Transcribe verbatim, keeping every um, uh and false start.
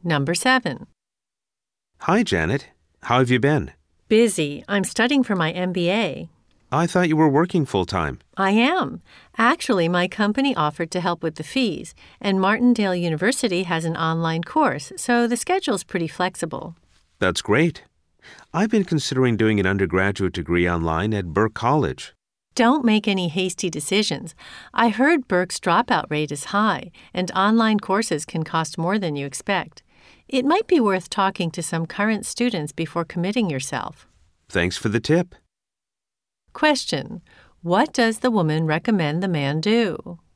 Number seven. Hi, Janet. How have you been? Busy. I'm studying for my M B A. I thought you were working full-time. I am. Actually, my company offered to help with the fees, and Martindale University has an online course, so the schedule's pretty flexible. That's great. I've been considering doing an undergraduate degree online at Burke College. Don't make any hasty decisions. I heard Burke's dropout rate is high, and online courses can cost more than you expect. It might be worth talking to some current students before committing yourself. Thanks for the tip. Question: what does the woman recommend the man do?